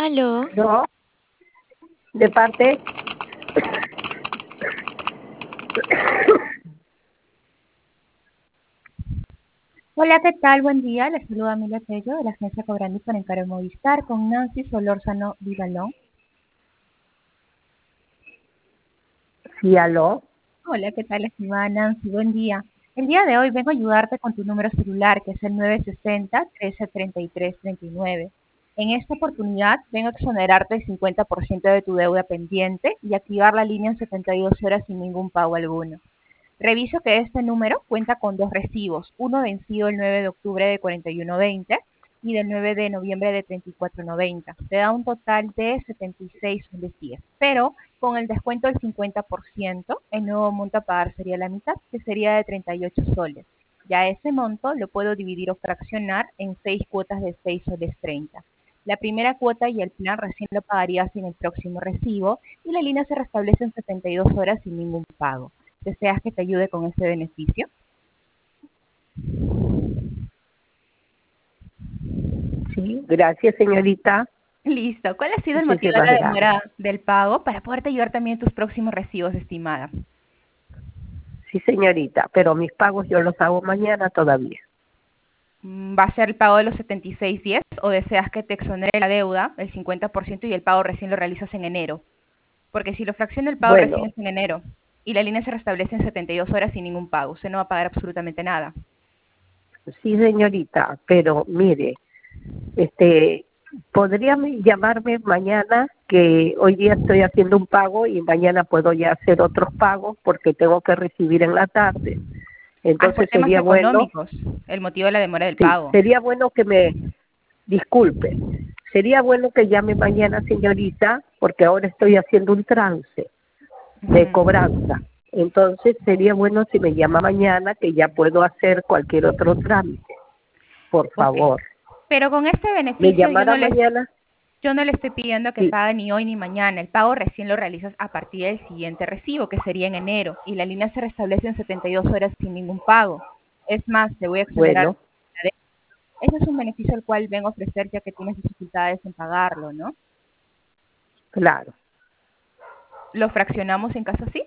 Aló. No, de parte. Hola, ¿qué tal? Buen día. Les saluda Emilia Tello de la agencia Cobrandis para Encargo Movistar con Nancy Solórzano Vidalón. Sí, aló. Hola, ¿qué tal, estimada Nancy? Buen día. El día de hoy vengo a ayudarte con tu número celular, que es el 960-1333-39. En esta oportunidad vengo a exonerarte el 50% de tu deuda pendiente y activar la línea en 72 horas sin ningún pago alguno. Reviso que este número cuenta con dos recibos, uno vencido el 9 de octubre de 41.20 y del 9 de noviembre de 34.90. Te da un total de 76 soles 10, pero con el descuento del 50%, el nuevo monto a pagar sería la mitad, que sería de 38 soles. Ya ese monto lo puedo dividir o fraccionar en 6 cuotas de 6 soles 30. La primera cuota y el plan recién lo pagarías en el próximo recibo y la línea se restablece en 72 horas sin ningún pago. ¿Deseas que te ayude con este beneficio? Sí, gracias, señorita. Listo. ¿Cuál ha sido el motivo de Muchísimas la gracias. demora del pago para poderte ayudar también en tus próximos recibos, estimada? Sí, señorita, pero mis pagos yo los hago mañana todavía. ¿Va a ser el pago de los 76.10 o deseas que te exonere la deuda, el 50% y el pago recién lo realizas en enero? Porque si lo fracciona el pago recién Bueno, es en enero y la línea se restablece en 72 horas sin ningún pago, usted no va a pagar absolutamente nada. sí, señorita, pero mire, podría llamarme mañana, que hoy día estoy haciendo un pago y mañana puedo ya hacer otros pagos porque tengo que recibir en la tarde. Por Entonces temas sería bueno, económicos, el motivo de la demora del sí, pago. sería bueno que me disculpe. Sería bueno que llame mañana, señorita, porque ahora estoy haciendo un trance de cobranza. Entonces sería bueno si me llama mañana, que ya puedo hacer cualquier otro trámite. Por Ok. favor. Pero con este ¿Me beneficio llamará mañana? yo no le estoy pidiendo que Sí. pague ni hoy ni mañana. El pago recién lo realizas a partir del siguiente recibo, que sería en enero, y la línea se restablece en 72 horas sin ningún pago. Es más, te voy a exonerar. Bueno, Ese es un beneficio al cual vengo a ofrecer ya que tienes dificultades en pagarlo, ¿no? claro. ¿Lo fraccionamos en caso así?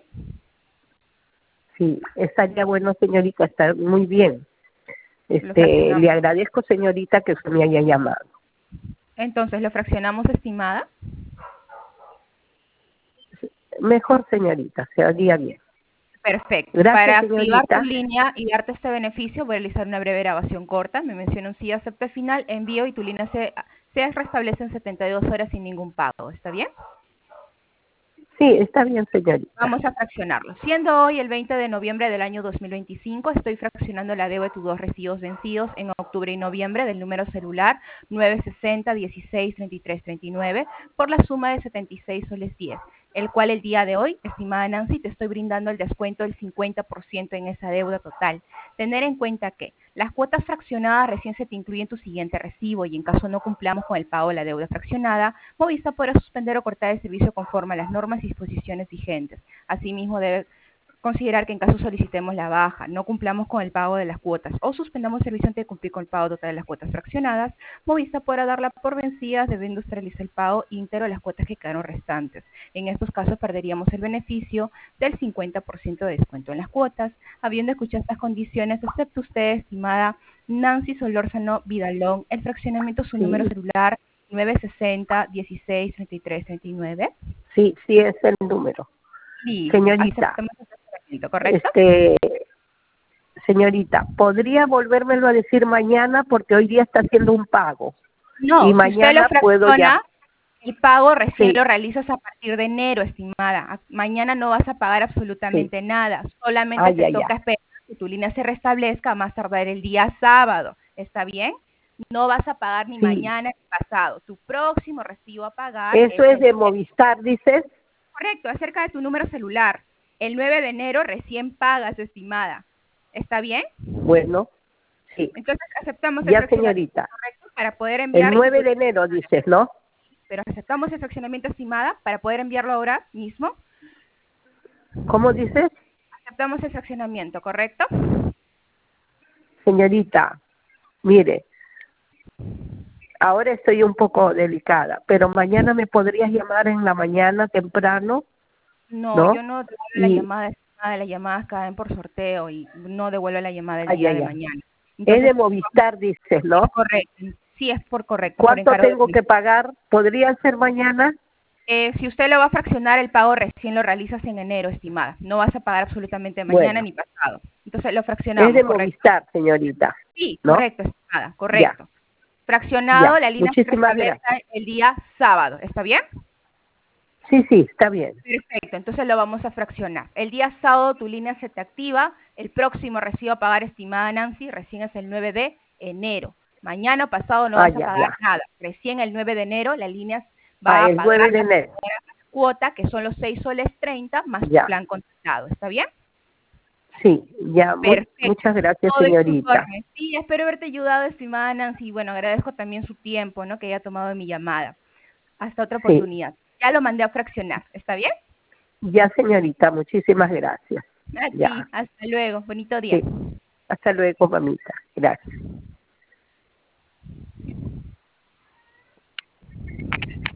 Sí, estaría bueno, señorita, está muy bien. Lo Le fraccionamos. agradezco, señorita, que usted me haya llamado. Entonces, ¿lo fraccionamos, estimada? Mejor, señorita, se haría bien. Perfecto. Gracias, Para activar tu señorita. línea y darte este beneficio, voy a realizar una breve grabación corta. Me menciona un sí, acepta final, envío y tu línea se restablece en 72 horas sin ningún pago. ¿Está bien? Sí, está bien, señorita. Vamos a fraccionarlo. Siendo hoy el 20 de noviembre del año 2025, estoy fraccionando la deuda de tus dos recibos vencidos en octubre y noviembre del número celular 960 16 33 39 por la suma de 76 soles 10, el cual el día de hoy, estimada Nancy, te estoy brindando el descuento del 50% en esa deuda total. Tener en cuenta que las cuotas fraccionadas recién se te incluyen en tu siguiente recibo y en caso no cumplamos con el pago de la deuda fraccionada, Movistar podrá suspender o cortar el servicio conforme a las normas y disposiciones vigentes. Asimismo, debe considerar que en caso solicitemos la baja, no cumplamos con el pago de las cuotas o suspendamos el servicio antes de cumplir con el pago total de las cuotas fraccionadas, Movistar podrá darla por vencidas debiendo realizar el pago íntegro de las cuotas que quedaron restantes. En estos casos perderíamos el beneficio del 50% de descuento en las cuotas. Habiendo escuchado estas condiciones, acepta usted, estimada Nancy Solórzano Vidalón, el fraccionamiento de su número Sí, celular 960 16 33 39. sí, sí es el número. Listo, Señorita, aceptamos el fraccionamiento, ¿correcto? este, señorita, ¿podría volvérmelo a decir mañana? Porque hoy día está haciendo un pago. Y No, si usted lo mañana puedo ya. fracciona, el pago recién Sí, lo realizas a partir de enero, estimada. Mañana no vas a pagar sí. absolutamente nada. Solamente Ah, te ya, ya. toca esperar que tu línea se restablezca a más tardar el día sábado. ¿Está bien? No vas a pagar ni Sí. mañana ni pasado. Tu próximo recibo a pagar Eso es es el de Movistar, dices. correcto, acerca de tu número celular. El 9 de enero recién pagas, estimada. ¿Está bien? Bueno, sí. Entonces aceptamos el Ya, fraccionamiento señorita. correcto para poder El enviar y 9 de enero dices, ¿no? pero aceptamos el fraccionamiento, estimada, para poder enviarlo ahora mismo. ¿Cómo dices? Aceptamos el fraccionamiento, ¿correcto? Señorita, mire, ahora estoy un poco delicada, pero mañana me podrías llamar en la mañana temprano, No, ¿no? yo no devuelvo la Y, llamada estimada, las llamadas caen por sorteo y no devuelvo la llamada el ay, día ay, de ay. mañana. Es de Entonces, Movistar, dices, es ¿no? correcto, sí es por correcto, por ¿Cuánto encargo de tengo que pagar? ¿Podría ser mañana? Si usted lo va a fraccionar, el pago recién lo realizas en enero, estimada. No vas a pagar absolutamente mañana Bueno, ni pasado. Entonces lo es fraccionamos, de ¿correcto? Movistar, señorita, Sí, ¿no? correcto, estimada, Ya, correcto. Fraccionado, ya. la línea se Muchísimas restablece gracias. el día sábado, ¿está bien? Sí, sí, está bien. Perfecto, entonces lo vamos a fraccionar. El día sábado tu línea se te activa, el próximo recibo a pagar, estimada Nancy, recién es el 9 de enero. Mañana o pasado no Ah, vas a ya, pagar ya. nada. Recién el 9 de enero la línea Ah, va a el pagar 9 de la enero. cuota, que son los 6 soles 30 más tu Ya, plan contratado. ¿Está bien? sí, ya. Perfecto. Muchas gracias, Todo es tus señorita. órdenes. Sí, espero haberte ayudado, estimada Nancy. Bueno, agradezco también su tiempo, ¿no? Que haya tomado mi llamada. Hasta otra Sí, oportunidad. Ya lo mandé a fraccionar. ¿Está bien? ya, señorita, muchísimas gracias. A ti. Ya, Hasta luego. Bonito día. sí. Hasta luego, mamita. Gracias.